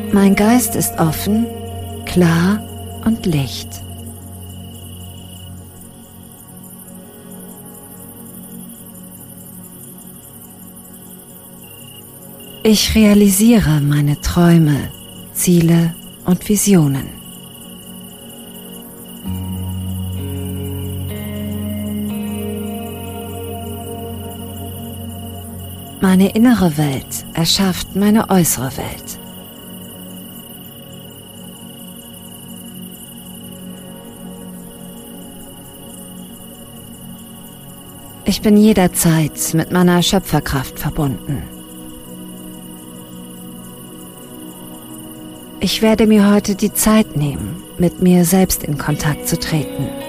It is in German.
Mein Geist ist offen, klar und licht. Ich realisiere meine Träume, Ziele und Visionen. Meine innere Welt erschafft meine äußere Welt. Ich bin jederzeit mit meiner Schöpferkraft verbunden. Ich werde mir heute die Zeit nehmen, mit mir selbst in Kontakt zu treten.